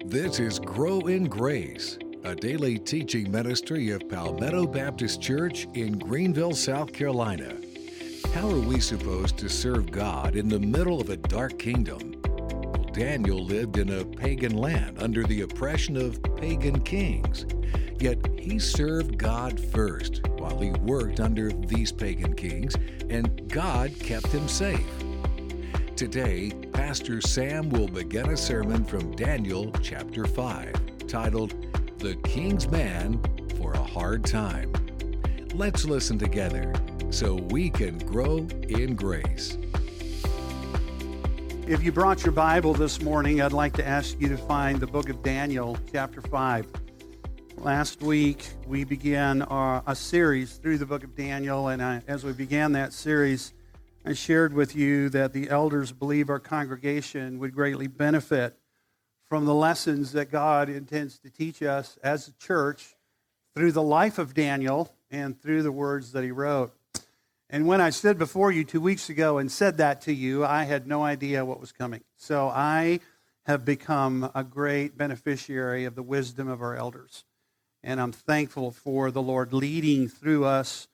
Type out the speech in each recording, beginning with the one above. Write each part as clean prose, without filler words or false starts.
This is Grow in Grace, a daily teaching ministry of Palmetto Baptist Church in Greenville, South Carolina. How are we supposed to serve God in the middle of a dark kingdom? Well, Daniel lived in a pagan land under the oppression of pagan kings. Yet he served God first while he worked under these pagan kings, and God kept him safe. Today, Pastor Sam will begin a sermon from Daniel chapter 5, titled, The King's Man for a Hard Time. Let's listen together so we can grow in grace. If you brought your Bible this morning, I'd like to ask you to find the book of Daniel chapter 5. Last week, we began a series through the book of Daniel, and as we began that series, I shared with you that the elders believe our congregation would greatly benefit from the lessons that God intends to teach us as a church through the life of Daniel and through the words that he wrote. And when I stood before you 2 weeks ago and said that to you, I had no idea what was coming. So I have become a great beneficiary of the wisdom of our elders. And I'm thankful for the Lord leading through us,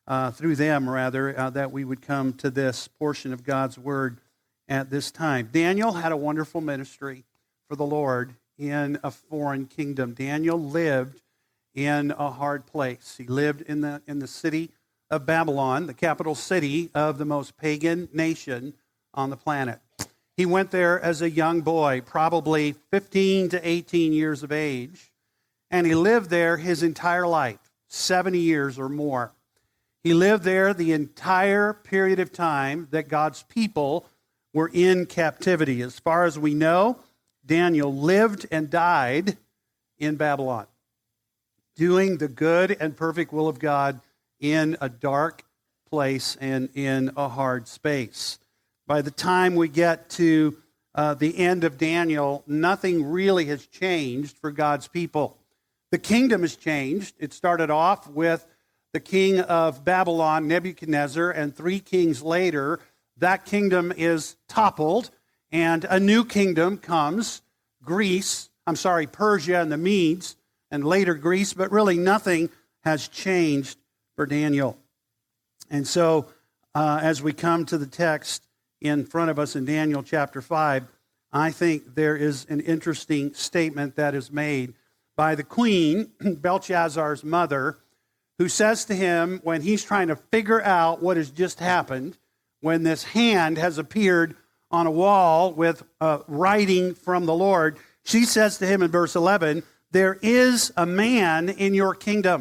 that we would come to this portion of God's Word at this time. Daniel had a wonderful ministry for the Lord in a foreign kingdom. Daniel lived in a hard place. He lived in the city of Babylon, the capital city of the most pagan nation on the planet. He went there as a young boy, probably 15 to 18 years of age, and he lived there his entire life, 70 years or more. He lived there the entire period of time that God's people were in captivity. As far as we know, Daniel lived and died in Babylon, doing the good and perfect will of God in a dark place and in a hard space. By the time we get to the end of Daniel, nothing really has changed for God's people. The kingdom has changed. It started off with the king of Babylon, Nebuchadnezzar, and 3 kings later, that kingdom is toppled, and a new kingdom comes, Persia and the Medes, and later Greece, but really nothing has changed for Daniel. And so, as we come to the text in front of us in Daniel chapter 5, I think there is an interesting statement that is made by the queen, Belshazzar's mother, who says to him when he's trying to figure out what has just happened, when this hand has appeared on a wall with writing from the Lord, she says to him in verse 11, there is a man in your kingdom.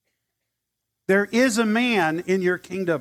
There is a man in your kingdom,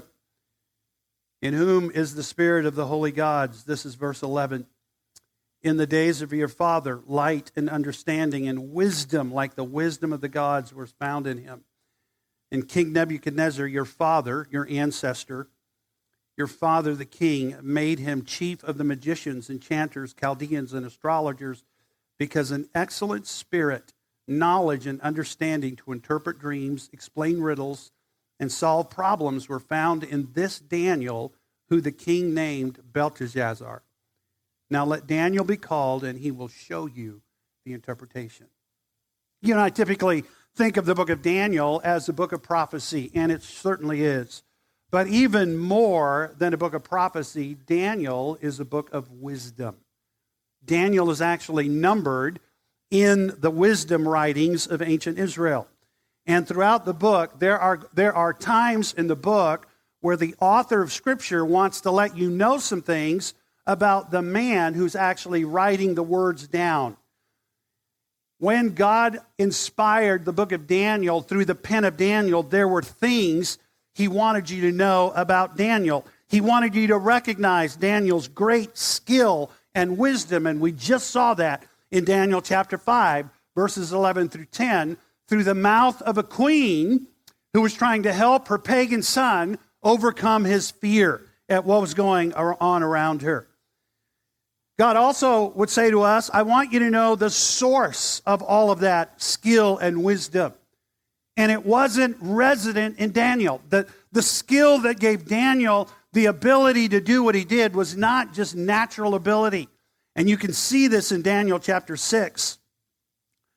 in whom is the spirit of the holy gods. This is verse 11. In the days of your father, light and understanding and wisdom, like the wisdom of the gods, was found in him. And King Nebuchadnezzar, your father, your ancestor, your father the king, made him chief of the magicians, enchanters, Chaldeans, and astrologers, because an excellent spirit, knowledge, and understanding to interpret dreams, explain riddles, and solve problems were found in this Daniel, who the king named Belteshazzar. Now let Daniel be called, and he will show you the interpretation. You know, I typically think of the book of Daniel as a book of prophecy, and it certainly is. But even more than a book of prophecy, Daniel is a book of wisdom. Daniel is actually numbered in the wisdom writings of ancient Israel. And throughout the book, there are times in the book where the author of Scripture wants to let you know some things about the man who's actually writing the words down. When God inspired the book of Daniel through the pen of Daniel, there were things he wanted you to know about Daniel. He wanted you to recognize Daniel's great skill and wisdom, and we just saw that in Daniel chapter 5, verses 11 through 10, through the mouth of a queen who was trying to help her pagan son overcome his fear at what was going on around her. God also would say to us, I want you to know the source of all of that skill and wisdom. And it wasn't resident in Daniel. The skill that gave Daniel the ability to do what he did was not just natural ability. And you can see this in Daniel chapter 6.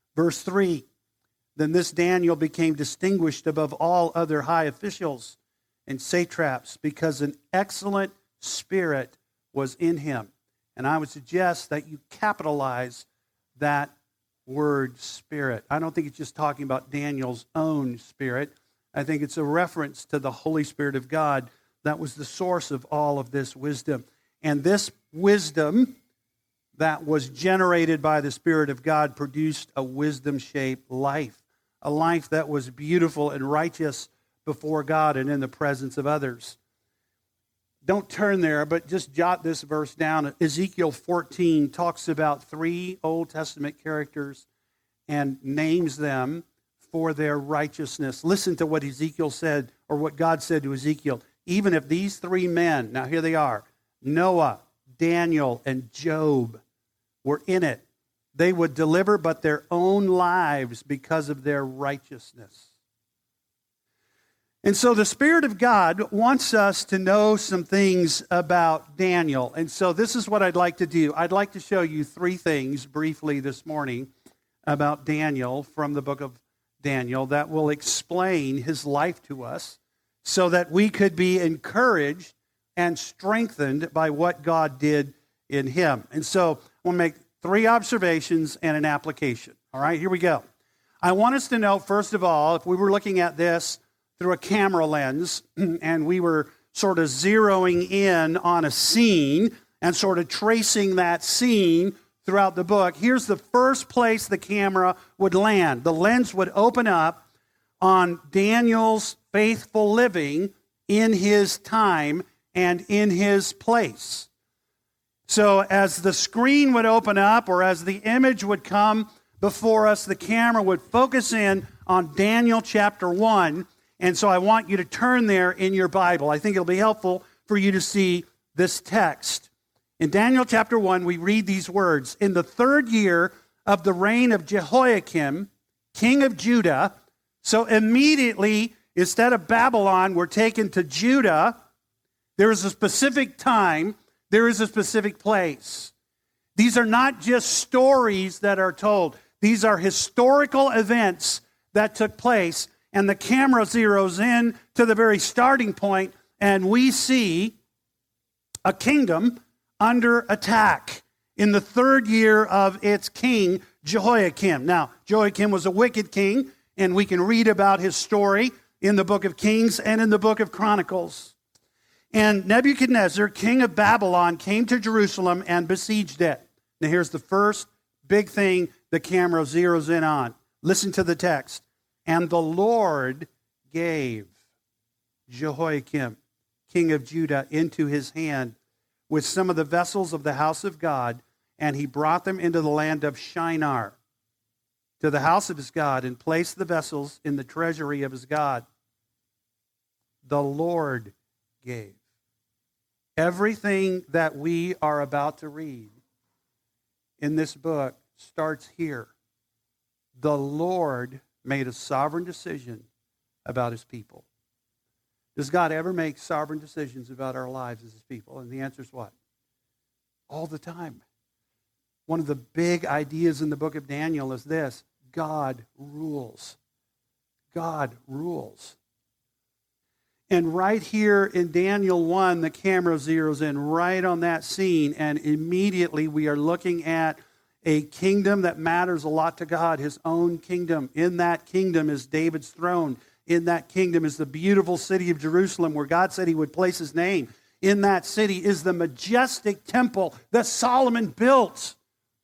Verse 3, then this Daniel became distinguished above all other high officials and satraps because an excellent spirit was in him. And I would suggest that you capitalize that word spirit. I don't think it's just talking about Daniel's own spirit. I think it's a reference to the Holy Spirit of God that was the source of all of this wisdom. And this wisdom that was generated by the Spirit of God produced a wisdom-shaped life, a life that was beautiful and righteous before God and in the presence of others. Don't turn there, but just jot this verse down. Ezekiel 14 talks about 3 Old Testament characters and names them for their righteousness. Listen to what Ezekiel said, or what God said to Ezekiel. Even if these 3 men, now here they are, Noah, Daniel, and Job, were in it, they would deliver but their own lives because of their righteousness. And so the Spirit of God wants us to know some things about Daniel. And so this is what I'd like to do. I'd like to show you 3 things briefly this morning about Daniel from the book of Daniel that will explain his life to us so that we could be encouraged and strengthened by what God did in him. And so we'll make 3 observations and an application. All right, here we go. I want us to know, first of all, if we were looking at this through a camera lens and we were sort of zeroing in on a scene and sort of tracing that scene throughout the book, here's the first place the camera would land. The lens would open up on Daniel's faithful living in his time and in his place. So as the screen would open up or as the image would come before us, the camera would focus in on Daniel chapter 1. And so I want you to turn there in your Bible. I think it'll be helpful for you to see this text. In Daniel chapter 1, we read these words. In the 3rd year of the reign of Jehoiakim, king of Judah, so immediately, instead of Babylon, we're taken to Judah. There is a specific time. There is a specific place. These are not just stories that are told. These are historical events that took place. And the camera zeroes in to the very starting point, and we see a kingdom under attack in the 3rd year of its king, Jehoiakim. Now, Jehoiakim was a wicked king, and we can read about his story in the book of Kings and in the book of Chronicles. And Nebuchadnezzar, king of Babylon, came to Jerusalem and besieged it. Now, here's the first big thing the camera zeroes in on. Listen to the text. And the Lord gave Jehoiakim, king of Judah, into his hand with some of the vessels of the house of God, and he brought them into the land of Shinar, to the house of his God, and placed the vessels in the treasury of his God. The Lord gave. Everything that we are about to read in this book starts here. The Lord made a sovereign decision about his people. Does God ever make sovereign decisions about our lives as his people? And the answer is what? All the time. One of the big ideas in the book of Daniel is this: God rules. God rules. And right here in Daniel 1, the camera zeroes in right on that scene, and immediately we are looking at a kingdom that matters a lot to God, his own kingdom. In that kingdom is David's throne. In that kingdom is the beautiful city of Jerusalem where God said he would place his name. In that city is the majestic temple that Solomon built.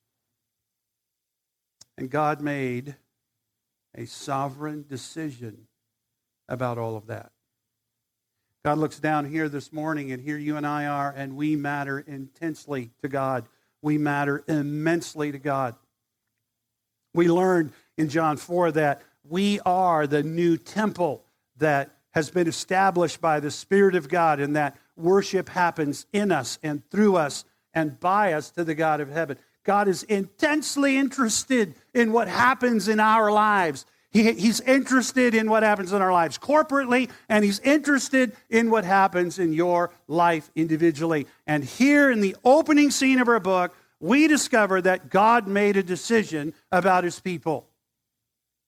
And God made a sovereign decision about all of that. God looks down here this morning, and here you and I are, and we matter intensely to God. We matter immensely to God. We learned in John 4 that we are the new temple that has been established by the Spirit of God, and that worship happens in us and through us and by us to the God of heaven. God is intensely interested in what happens in our lives. He's interested in what happens in our lives corporately, and he's interested in what happens in your life individually. And here in the opening scene of our book, we discover that God made a decision about his people.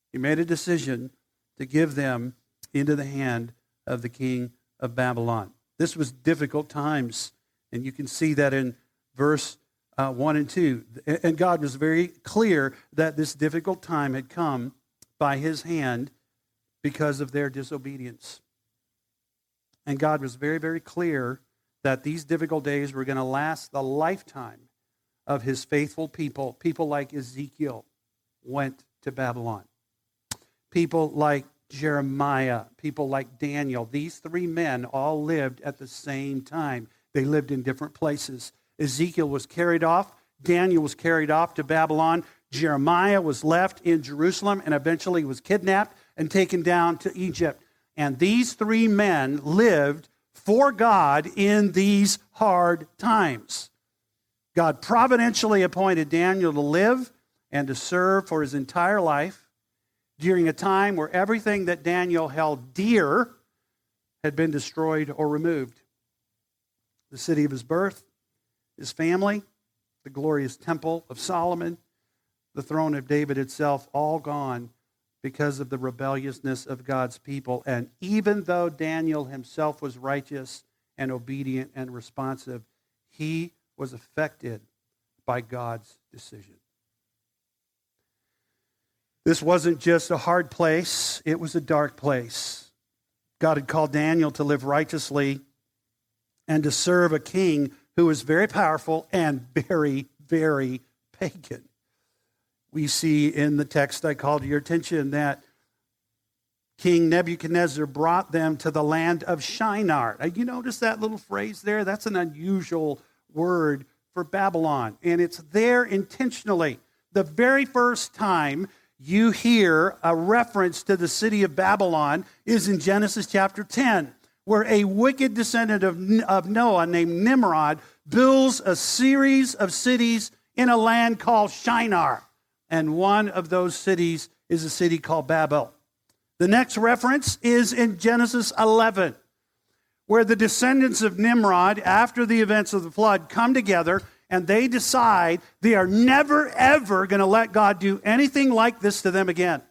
He made a decision to give them into the hand of the king of Babylon. This was difficult times, and you can see that in verse 1 and 2. And God was very clear that this difficult time had come by his hand because of their disobedience. And God was very, very clear that these difficult days were going to last the lifetime of his faithful people. People like Ezekiel went to Babylon. People like Jeremiah, people like Daniel. These three men all lived at the same time. They lived in different places. Ezekiel was carried off. Daniel was carried off to Babylon. Jeremiah was left in Jerusalem and eventually was kidnapped and taken down to Egypt. And these three men lived for God in these hard times. God providentially appointed Daniel to live and to serve for his entire life during a time where everything that Daniel held dear had been destroyed or removed. The city of his birth, his family, the glorious temple of Solomon, the throne of David itself, all gone because of the rebelliousness of God's people. And even though Daniel himself was righteous and obedient and responsive, he was affected by God's decision. This wasn't just a hard place, it was a dark place. God had called Daniel to live righteously and to serve a king who was very powerful and very, very pagan. We see in the text I called your attention that King Nebuchadnezzar brought them to the land of Shinar. You notice that little phrase there? That's an unusual word for Babylon, and it's there intentionally. The very first time you hear a reference to the city of Babylon is in Genesis chapter 10, where a wicked descendant of Noah named Nimrod builds a series of cities in a land called Shinar. And one of those cities is a city called Babel. The next reference is in Genesis 11, where the descendants of Nimrod, after the events of the flood, come together and they decide they are never, ever going to let God do anything like this to them again.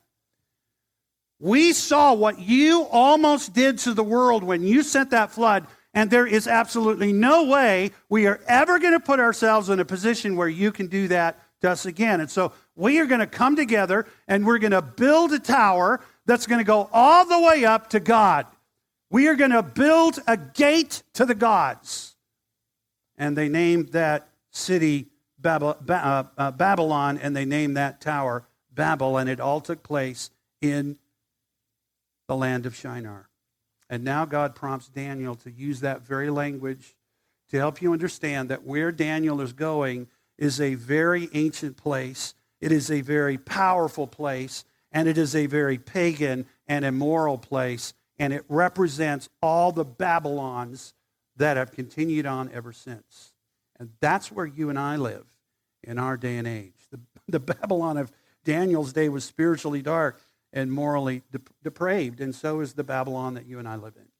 We saw what you almost did to the world when you sent that flood, and there is absolutely no way we are ever going to put ourselves in a position where you can do that to us again. And so we are going to come together and we're going to build a tower that's going to go all the way up to God. We are going to build a gate to the gods. And they named that city Babylon, and they named that tower Babel, and it all took place in the land of Shinar. And now God prompts Daniel to use that very language to help you understand that where Daniel is going is a very ancient place. It is a very powerful place, and it is a very pagan and immoral place, and it represents all the Babylons that have continued on ever since. And that's where you and I live in our day and age. The Babylon of Daniel's day was spiritually dark and morally depraved, and so is the Babylon that you and I live in.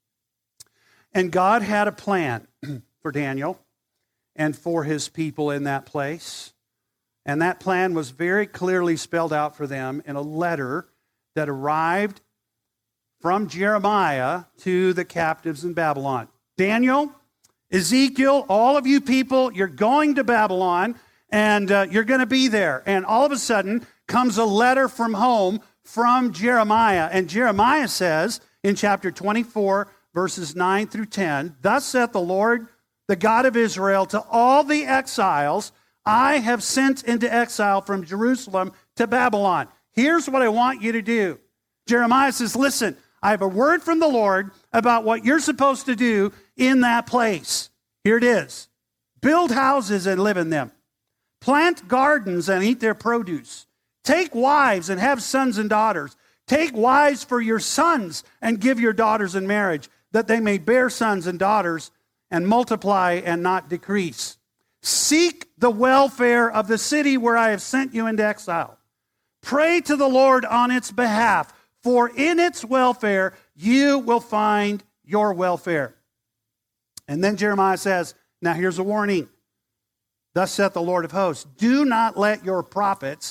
And God had a plan for Daniel and for his people in that place. And that plan was very clearly spelled out for them in a letter that arrived from Jeremiah to the captives in Babylon. Daniel, Ezekiel, all of you people, you're going to Babylon, and you're going to be there. And all of a sudden comes a letter from home from Jeremiah. And Jeremiah says in chapter 24, verses 9 through 10, "Thus saith the Lord, the God of Israel, to all the exiles I have sent into exile from Jerusalem to Babylon." Here's what I want you to do. Jeremiah says, listen, I have a word from the Lord about what you're supposed to do in that place. Here it is. Build houses and live in them. Plant gardens and eat their produce. Take wives and have sons and daughters. Take wives for your sons and give your daughters in marriage, that they may bear sons and daughters and multiply and not decrease. Seek the welfare of the city where I have sent you into exile. Pray to the Lord on its behalf, for in its welfare you will find your welfare. And then Jeremiah says, now here's a warning. Thus saith the Lord of hosts, do not let your prophets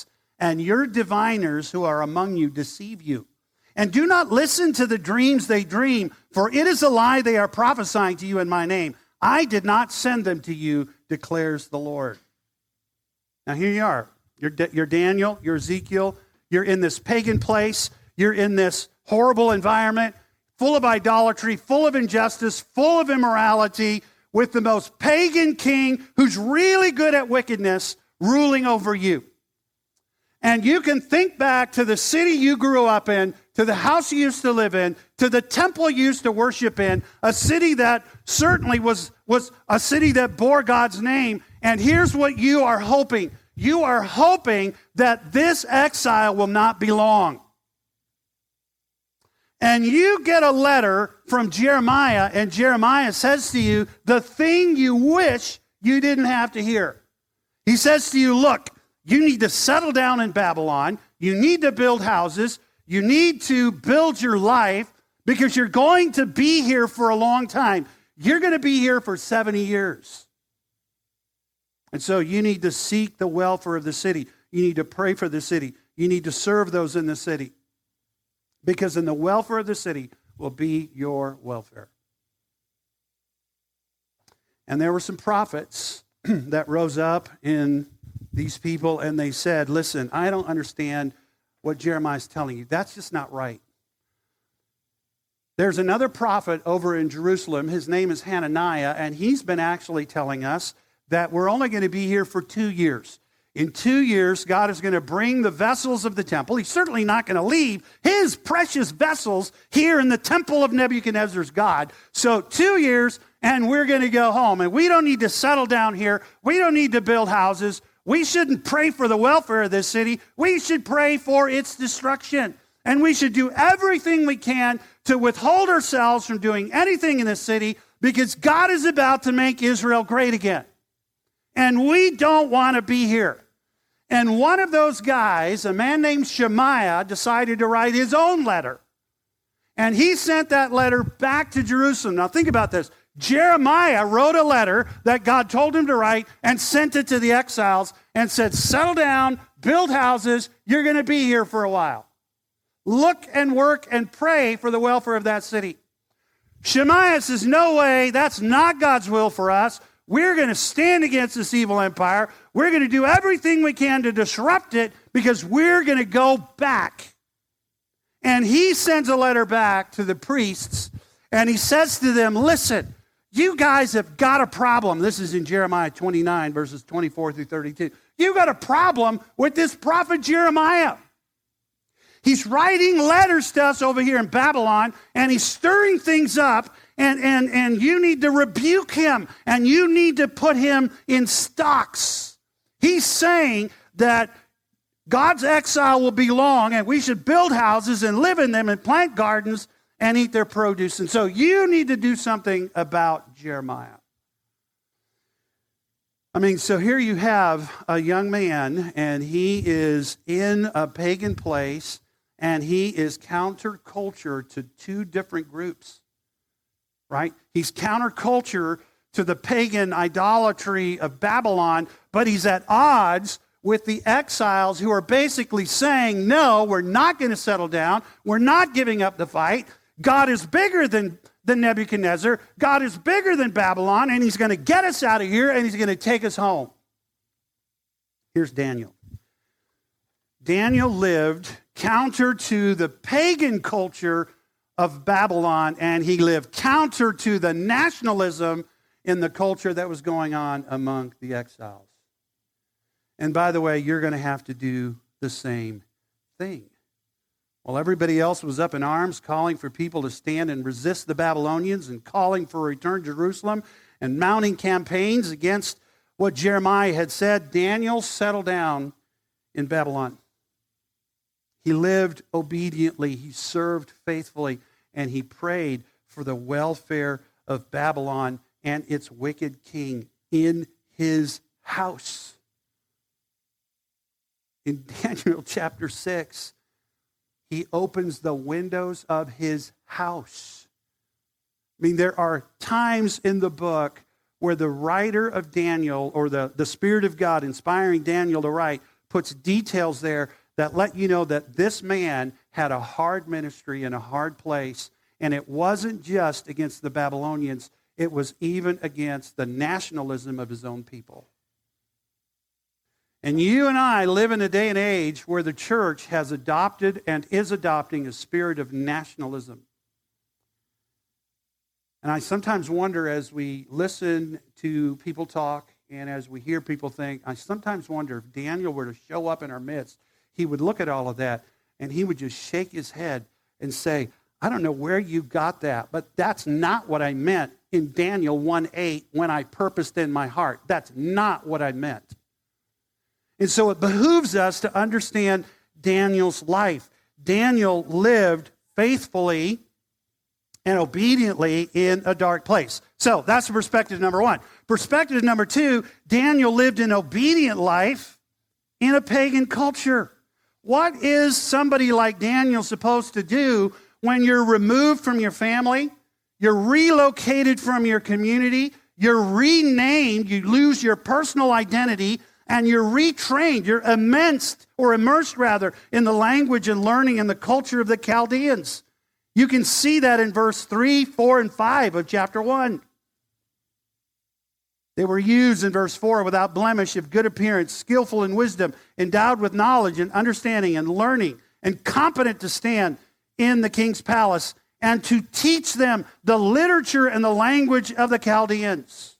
and your diviners who are among you deceive you. And do not listen to the dreams they dream, for it is a lie they are prophesying to you in my name. I did not send them to you, declares the Lord. Now here you are. You're Daniel, you're Ezekiel, you're in this pagan place, you're in this horrible environment, full of idolatry, full of injustice, full of immorality, with the most pagan king who's really good at wickedness ruling over you. And you can think back to the city you grew up in, to the house you used to live in, to the temple you used to worship in, a city that certainly was a city that bore God's name. And here's what you are hoping. You are hoping that this exile will not be long. And you get a letter from Jeremiah, and Jeremiah says to you the thing you wish you didn't have to hear. He says to you, look, you need to settle down in Babylon. You need to build houses. You need to build your life because you're going to be here for a long time. You're going to be here for 70 years. And so you need to seek the welfare of the city. You need to pray for the city. You need to serve those in the city. Because in the welfare of the city will be your welfare. And there were some prophets that rose up in these people, and they said, listen, I don't understand what Jeremiah is telling you. That's just not right. There's another prophet over in Jerusalem. His name is Hananiah, and he's been actually telling us that we're only going to be here for 2 years. In 2 years, God is going to bring the vessels of the temple. He's certainly not going to leave his precious vessels here in the temple of Nebuchadnezzar's God. So 2 years, and we're going to go home. And we don't need to settle down here. We don't need to build houses. We shouldn't pray for the welfare of this city. We should pray for its destruction. And we should do everything we can to withhold ourselves from doing anything in this city because God is about to make Israel great again. And we don't want to be here. And one of those guys, a man named Shemaiah, decided to write his own letter. And he sent that letter back to Jerusalem. Now think about this. Jeremiah wrote a letter that God told him to write and sent it to the exiles and said, settle down, build houses, you're going to be here for a while. Look and work and pray for the welfare of that city. Shemaiah says, no way, that's not God's will for us. We're going to stand against this evil empire. We're going to do everything we can to disrupt it because we're going to go back. And he sends a letter back to the priests, and he says to them, listen, you guys have got a problem. This is in Jeremiah 29, verses 24 through 32. You've got a problem with this prophet Jeremiah. He's writing letters to us over here in Babylon, and he's stirring things up, and you need to rebuke him, and you need to put him in stocks. He's saying that God's exile will be long, and we should build houses and live in them and plant gardens and eat their produce. And so you need to do something about Jeremiah. I mean, so here you have a young man, and he is in a pagan place, and he is counterculture to two different groups, right? He's counterculture to the pagan idolatry of Babylon, but he's at odds with the exiles who are basically saying, no, we're not going to settle down. We're not giving up the fight. God is bigger than Nebuchadnezzar. God is bigger than Babylon, and he's going to get us out of here, and he's going to take us home. Here's Daniel. Daniel lived counter to the pagan culture of Babylon, and he lived counter to the nationalism in the culture that was going on among the exiles. And by the way, you're going to have to do the same thing. While everybody else was up in arms, calling for people to stand and resist the Babylonians and calling for a return to Jerusalem and mounting campaigns against what Jeremiah had said, Daniel settled down in Babylon. He lived obediently, he served faithfully, and he prayed for the welfare of Babylon and its wicked king in his house. In Daniel chapter 6, he opens the windows of his house. I mean, there are times in the book where the writer of Daniel, or the Spirit of God inspiring Daniel to write, puts details there that let you know that this man had a hard ministry in a hard place, and it wasn't just against the Babylonians, it was even against the nationalism of his own people. And you and I live in a day and age where the church has adopted and is adopting a spirit of nationalism. And I sometimes wonder, as we listen to people talk and as we hear people think, I sometimes wonder if Daniel were to show up in our midst, he would look at all of that and he would just shake his head and say, I don't know where you got that, but that's not what I meant in Daniel 1:8 when I purposed in my heart. That's not what I meant. And so it behooves us to understand Daniel's life. Daniel lived faithfully and obediently in a dark place. So that's perspective number one. Perspective number two, Daniel lived an obedient life in a pagan culture. What is somebody like Daniel supposed to do when you're removed from your family, you're relocated from your community, you're renamed, you lose your personal identity, and you're retrained, you're immersed in the language and learning and the culture of the Chaldeans. You can see that in verse 3, 4, and 5 of chapter 1. They were used in verse 4 without blemish, of good appearance, skillful in wisdom, endowed with knowledge and understanding and learning, and competent to stand in the king's palace and to teach them the literature and the language of the Chaldeans.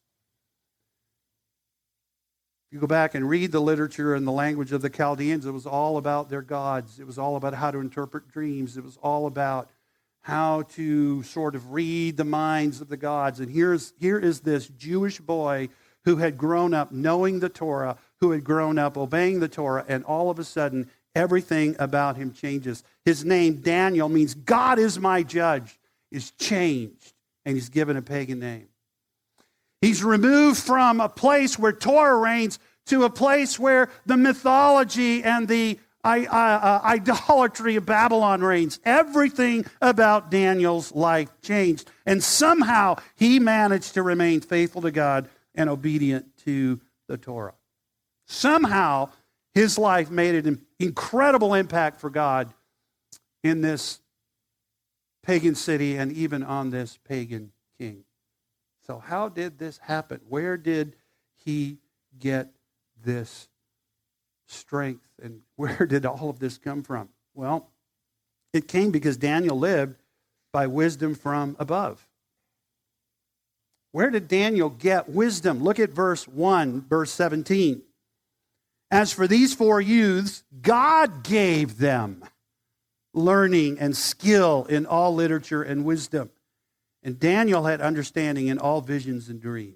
You go back and read the literature and the language of the Chaldeans, it was all about their gods. It was all about how to interpret dreams. It was all about how to sort of read the minds of the gods. And here is this Jewish boy who had grown up knowing the Torah, who had grown up obeying the Torah, and all of a sudden, everything about him changes. His name, Daniel, means God is my judge, is changed, and he's given a pagan name. He's removed from a place where Torah reigns to a place where the mythology and the idolatry of Babylon reigns. Everything about Daniel's life changed. And somehow he managed to remain faithful to God and obedient to the Torah. Somehow his life made an incredible impact for God in this pagan city and even on this pagan king. So how did this happen? Where did he get this strength, and where did all of this come from? Well, it came because Daniel lived by wisdom from above. Where did Daniel get wisdom? Look at verse 1, verse 17. As for these 4 youths, God gave them learning and skill in all literature and wisdom. And Daniel had understanding in all visions and dreams.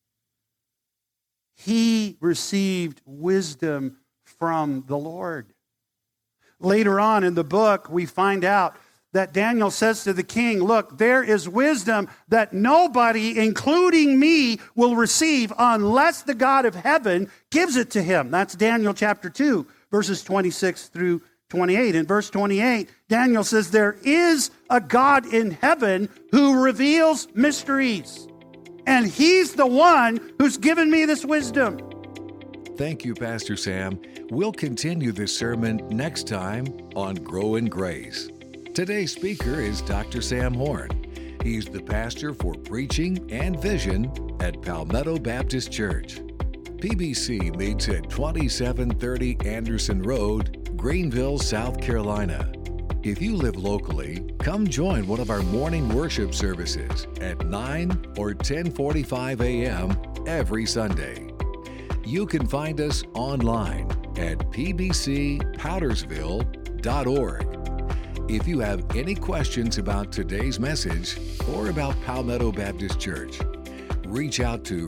He received wisdom from the Lord. Later on in the book, we find out that Daniel says to the king, look, there is wisdom that nobody, including me, will receive unless the God of heaven gives it to him. That's Daniel chapter 2, verses 26 through 28. In verse 28, Daniel says, there is a God in heaven who reveals mysteries. And he's the one who's given me this wisdom. Thank you, Pastor Sam. We'll continue this sermon next time on Grow in Grace. Today's speaker is Dr. Sam Horn. He's the pastor for preaching and vision at Palmetto Baptist Church. PBC meets at 2730 Anderson Road, Greenville, South Carolina. If you live locally, come join one of our morning worship services at 9 or 10:45 a.m. every Sunday. You can find us online at pbcpowdersville.org. If you have any questions about today's message or about Palmetto Baptist Church, reach out to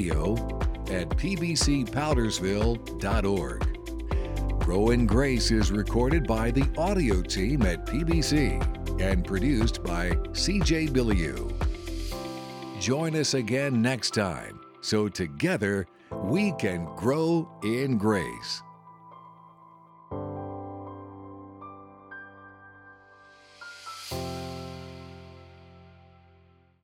radio@pbcpowdersville.org. Grow in Grace is recorded by the audio team at PBC and produced by CJ Bilyeu. Join us again next time so together we can grow in grace.